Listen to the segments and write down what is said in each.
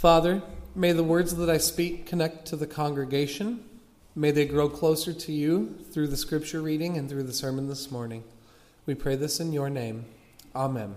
Father, may the words that I speak connect to the congregation. May they grow closer to you through the scripture reading and through the sermon this morning. We pray this in your name. Amen.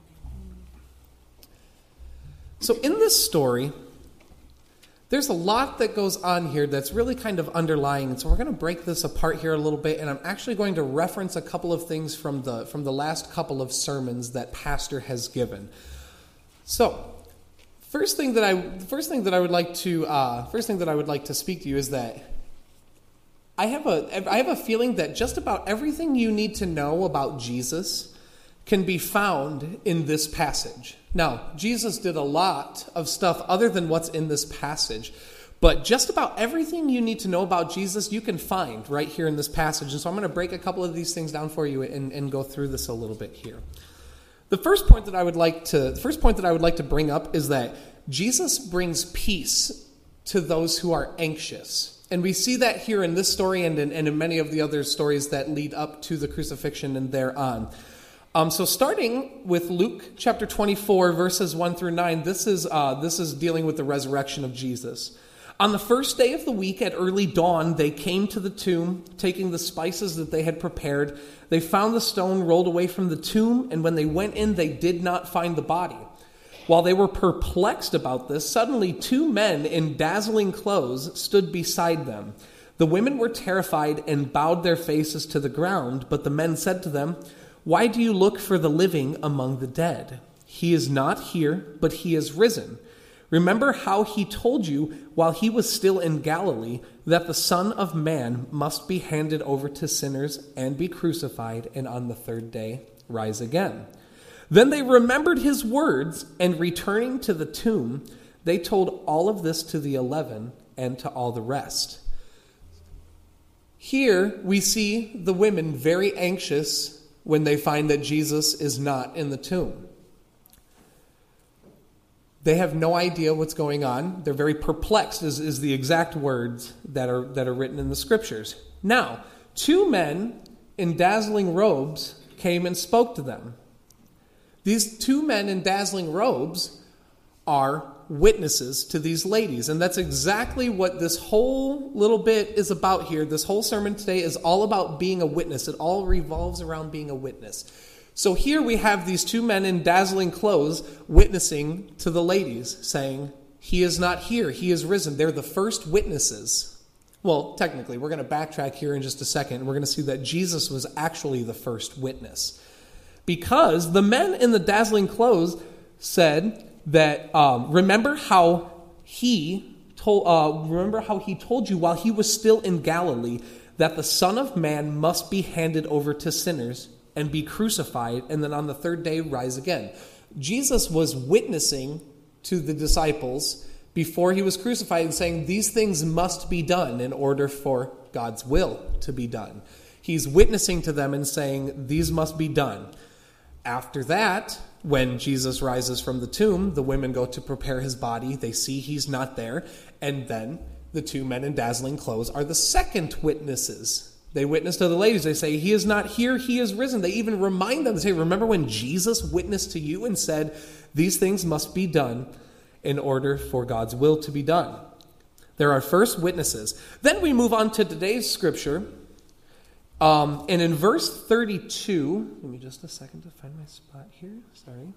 So in this story, there's a lot that goes on here that's really kind of underlying. And so we're going to break this apart here a little bit, and I'm actually going to reference a couple of things from the last couple of sermons that Pastor has given. So, first thing that I would like to speak to you is that I have a feeling that just about everything you need to know about Jesus can be found in this passage. Now, Jesus did a lot of stuff other than what's in this passage, but just about everything you need to know about Jesus you can find right here in this passage. And so I'm going to break a couple of these things down for you and go through this a little bit here. The first point that I would like to bring up is that Jesus brings peace to those who are anxious. And we see that here in this story and in many of the other stories that lead up to the crucifixion and thereon. So starting with Luke chapter 24, verses 1 through 9, this is dealing with the resurrection of Jesus. On the first day of the week at early dawn, they came to the tomb, taking the spices that they had prepared. They found the stone rolled away from the tomb, and when they went in, they did not find the body. While they were perplexed about this, suddenly 2 men in dazzling clothes stood beside them. The women were terrified and bowed their faces to the ground, but the men said to them, "Why do you look for the living among the dead? He is not here, but he is risen. Remember how he told you while he was still in Galilee that the Son of Man must be handed over to sinners and be crucified, and on the third day rise again." Then they remembered his words, and returning to the tomb, they told all of this to the 11 and to all the rest. Here we see the women very anxious when they find that Jesus is not in the tomb. They have no idea what's going on. They're very perplexed, is the exact words that are written in the scriptures. Now, 2 men in dazzling robes came and spoke to them. These 2 men in dazzling robes are witnesses to these ladies. And that's exactly what this whole little bit is about here. This whole sermon today is all about being a witness. It all revolves around being a witness. So here we have these 2 men in dazzling clothes witnessing to the ladies, saying, "He is not here, he is risen." They're the first witnesses. Well, technically, we're going to backtrack here in just a second, and we're going to see that Jesus was actually the first witness. Because the men in the dazzling clothes said that, remember how he told you while he was still in Galilee that the Son of Man must be handed over to sinners and be crucified, and then on the third day rise again. Jesus was witnessing to the disciples before he was crucified and saying these things must be done in order for God's will to be done. He's witnessing to them and saying these must be done. After that, when Jesus rises from the tomb, the women go to prepare his body. They see he's not there. And then the 2 men in dazzling clothes are the second witnesses. They witness to the ladies. They say, "He is not here, he is risen." They even remind them, they say, "Remember when Jesus witnessed to you and said, these things must be done in order for God's will to be done." They're our first witnesses. Then we move on to today's scripture. And in verse 32, give me just a second to find my spot here. Sorry.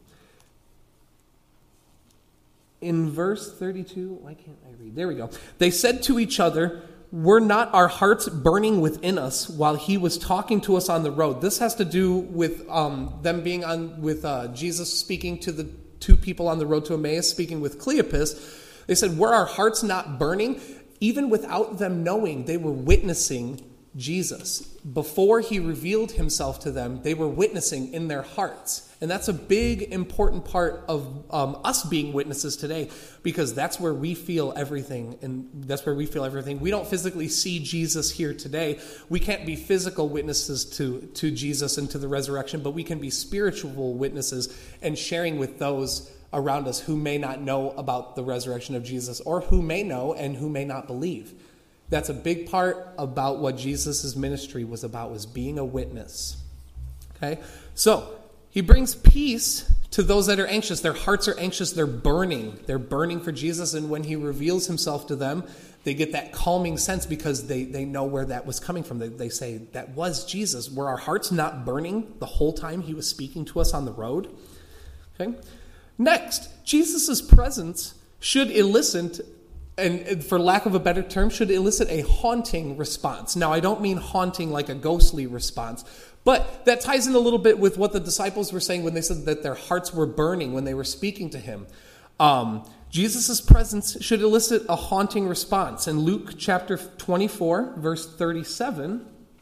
In verse 32, why can't I read? There we go. They said to each other, "Were not our hearts burning within us while he was talking to us on the road?" This has to do with them being on with Jesus speaking to the 2 people on the road to Emmaus, speaking with Cleopas. They said, "Were our hearts not burning?" Even without them knowing, they were witnessing Jesus. Before he revealed himself to them, they were witnessing in their hearts. And that's a big, important part of us being witnesses today, because that's where we feel everything, and that's where we feel everything. We don't physically see Jesus here today. We can't be physical witnesses to Jesus and to the resurrection, but we can be spiritual witnesses and sharing with those around us who may not know about the resurrection of Jesus, or who may know and who may not believe. That's a big part about what Jesus' ministry was about, was being a witness. Okay? So, he brings peace To those that are anxious, their hearts are anxious, they're burning. They're burning for Jesus, and when he reveals himself to them, they get that calming sense because they know where that was coming from. They say, that was Jesus. Were our hearts not burning the whole time he was speaking to us on the road? Okay. Next, Jesus' presence should elicit, and for lack of a better term, should elicit a haunting response. Now, I don't mean haunting like a ghostly response, but that ties in a little bit with what the disciples were saying when they said that their hearts were burning when they were speaking to him. Jesus' presence should elicit a haunting response. In Luke chapter 24, verse 37,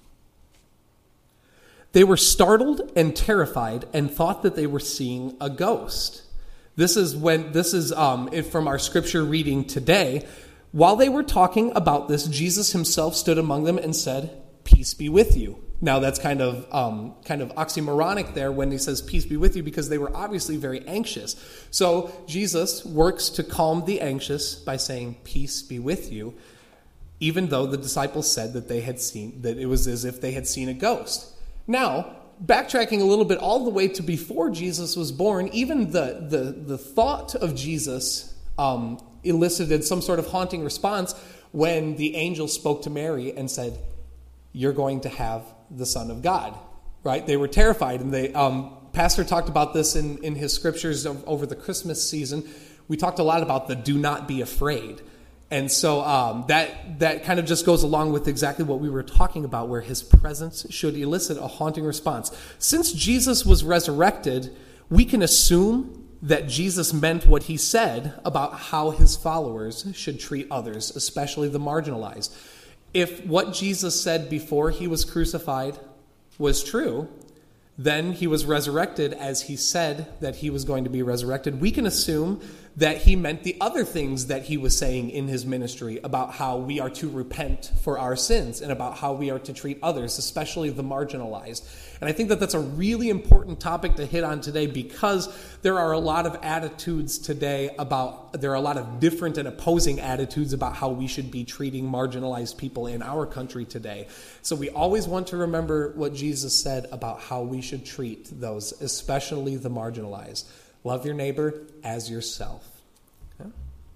they were startled and terrified and thought that they were seeing a ghost. This is from our scripture reading today. While they were talking about this, Jesus himself stood among them and said, "Peace be with you." Now that's kind of oxymoronic there when he says peace be with you, because they were obviously very anxious. So Jesus works to calm the anxious by saying peace be with you, even though the disciples said that that it was as if they had seen a ghost. Now, backtracking a little bit all the way to before Jesus was born, even the thought of Jesus elicited some sort of haunting response when the angel spoke to Mary and said, "You're going to have the Son of God," right? They were terrified, and Pastor talked about this in his scriptures over the Christmas season. We talked a lot about the "do not be afraid," and so that kind of just goes along with exactly what we were talking about, where his presence should elicit a haunting response. Since Jesus was resurrected, we can assume that Jesus meant what he said about how his followers should treat others, especially the marginalized. If what Jesus said before he was crucified was true, then he was resurrected as he said that he was going to be resurrected. We can assume that he meant the other things that he was saying in his ministry about how we are to repent for our sins and about how we are to treat others, especially the marginalized. And I think that that's a really important topic to hit on today, because there are a lot of attitudes today there are a lot of different and opposing attitudes about how we should be treating marginalized people in our country today. So we always want to remember what Jesus said about how we should treat those, especially the marginalized. Love your neighbor as yourself. Okay.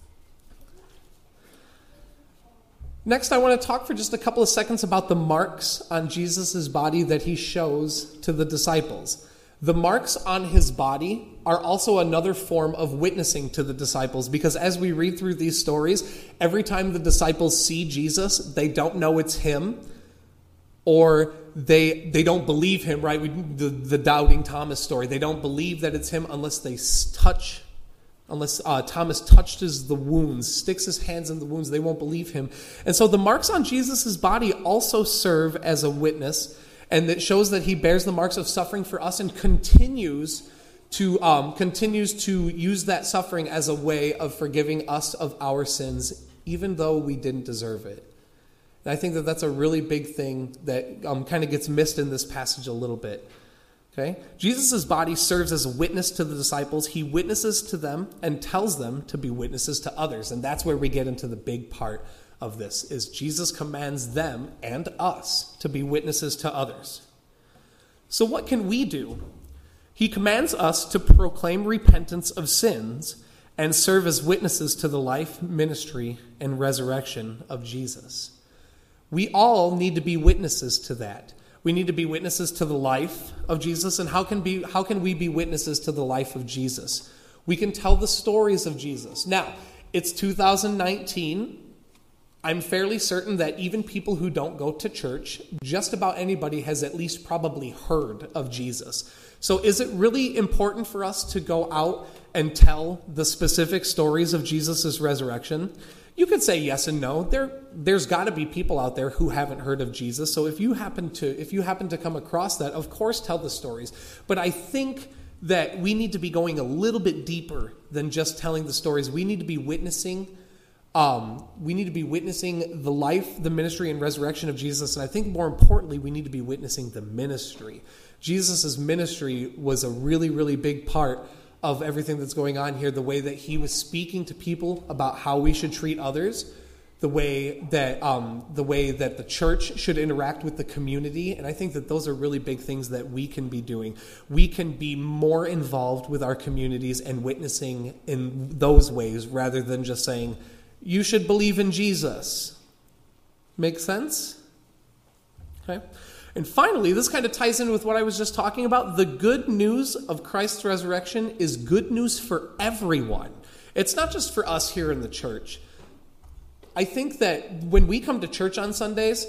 Next, I want to talk for just a couple of seconds about the marks on Jesus' body that he shows to the disciples. The marks on his body are also another form of witnessing to the disciples, because as we read through these stories, every time the disciples see Jesus, they don't know it's him, or they don't believe him, right? The doubting Thomas story. They don't believe that it's him unless Thomas touches the wounds, sticks his hands in the wounds. They won't believe him. And so the marks on Jesus' body also serve as a witness, and it shows that he bears the marks of suffering for us and continues to use that suffering as a way of forgiving us of our sins, even though we didn't deserve it. And I think that that's a really big thing that kind of gets missed in this passage a little bit. Okay? Jesus' body serves as a witness to the disciples. He witnesses to them and tells them to be witnesses to others. And that's where we get into the big part of this, is Jesus commands them and us to be witnesses to others. So what can we do? He commands us to proclaim repentance of sins and serve as witnesses to the life, ministry, and resurrection of Jesus. We all need to be witnesses to that. We need to be witnesses to the life of Jesus. And how can we be witnesses to the life of Jesus? We can tell the stories of Jesus. Now, it's 2019. I'm fairly certain that even people who don't go to church, just about anybody has at least probably heard of Jesus. So is it really important for us to go out and tell the specific stories of Jesus' resurrection? You could say yes and no. There's got to be people out there who haven't heard of Jesus. So if you happen to come across that, of course, tell the stories. But I think that we need to be going a little bit deeper than just telling the stories. We need to be witnessing. We need to be witnessing the life, the ministry, and resurrection of Jesus. And I think more importantly, we need to be witnessing the ministry. Jesus' ministry was a really, really big part of everything that's going on here, the way that he was speaking to people about how we should treat others, the way that the church should interact with the community. And I think that those are really big things that we can be doing. We can be more involved with our communities and witnessing in those ways rather than just saying, you should believe in Jesus. Make sense? Okay. And finally, this kind of ties in with what I was just talking about. The good news of Christ's resurrection is good news for everyone. It's not just for us here in the church. I think that when we come to church on Sundays,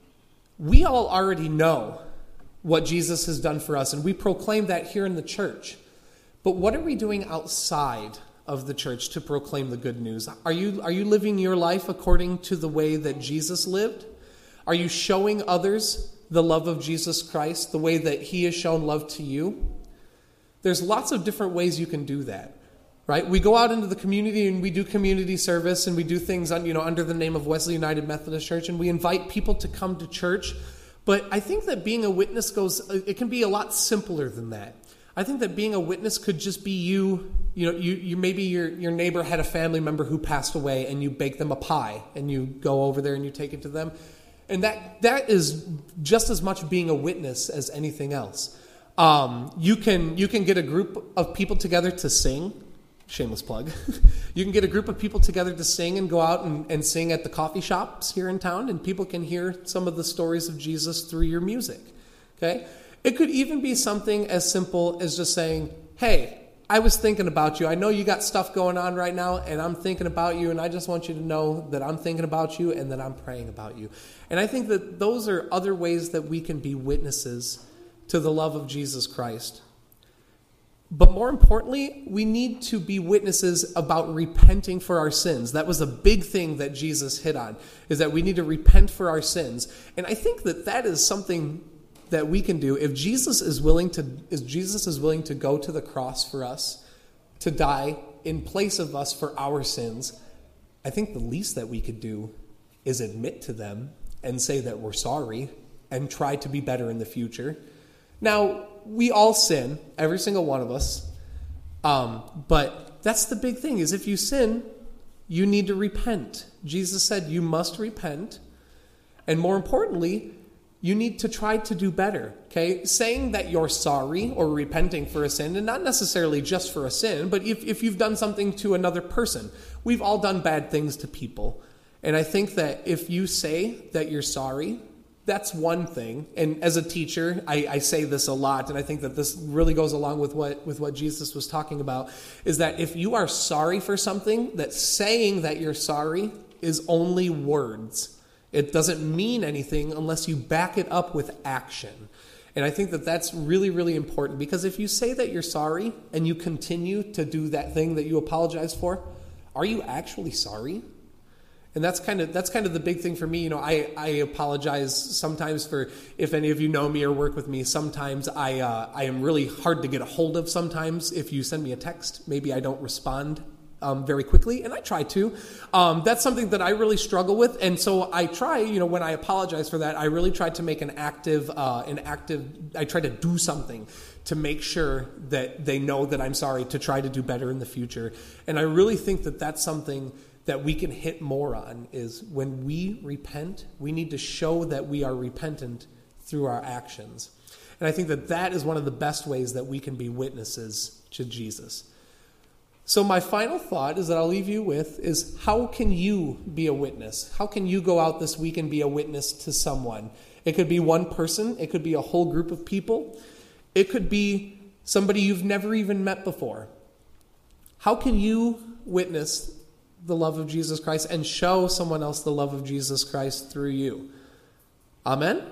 we all already know what Jesus has done for us, and we proclaim that here in the church. But what are we doing outside of the church to proclaim the good news? Are you living your life according to the way that Jesus lived? Are you showing others the love of Jesus Christ, the way that he has shown love to you? There's lots of different ways you can do that. Right? We go out into the community and we do community service and we do things under the name of Wesley United Methodist Church, and we invite people to come to church. But I think that being a witness it can be a lot simpler than that. I think that being a witness could just be you maybe your neighbor had a family member who passed away and you bake them a pie and you go over there and you take it to them. And that is just as much being a witness as anything else. You can get a group of people together to sing. Shameless plug. You can get a group of people together to sing and go out and sing at the coffee shops here in town, and people can hear some of the stories of Jesus through your music. Okay? It could even be something as simple as just saying, hey, I was thinking about you. I know you got stuff going on right now, and I'm thinking about you, and I just want you to know that I'm thinking about you and that I'm praying about you. And I think that those are other ways that we can be witnesses to the love of Jesus Christ. But more importantly, we need to be witnesses about repenting for our sins. That was a big thing that Jesus hit on, is that we need to repent for our sins. And I think that is something that we can do. If Jesus is willing to go to the cross for us, to die in place of us for our sins, I think the least that we could do is admit to them and say that we're sorry and try to be better in the future. Now, we all sin, every single one of us. But that's the big thing, is if you sin, you need to repent. Jesus said you must repent. And more importantly, you need to try to do better. Okay? Saying that you're sorry or repenting for a sin, and not necessarily just for a sin, but if you've done something to another person. We've all done bad things to people. And I think that if you say that you're sorry, that's one thing. And as a teacher, I say this a lot, and I think that this really goes along with what Jesus was talking about, is that if you are sorry for something, that saying that you're sorry is only words. It doesn't mean anything unless you back it up with action. And I think that that's really, really important, because if you say that you're sorry and you continue to do that thing that you apologize for, are you actually sorry? And that's kind of the big thing for me. I apologize sometimes for, if any of you know me or work with me, sometimes I am really hard to get a hold of sometimes. If you send me a text, maybe I don't respond very quickly, and I try to. That's something that I really struggle with, and so I try, when I apologize for that, I really try to make I try to do something to make sure that they know that I'm sorry, to try to do better in the future. And I really think that that's something that we can hit more on, is when we repent, we need to show that we are repentant through our actions. And I think that is one of the best ways that we can be witnesses to Jesus. So my final thought is that I'll leave you with is, how can you be a witness? How can you go out this week and be a witness to someone? It could be one person. It could be a whole group of people. It could be somebody you've never even met before. How can you witness the love of Jesus Christ and show someone else the love of Jesus Christ through you? Amen?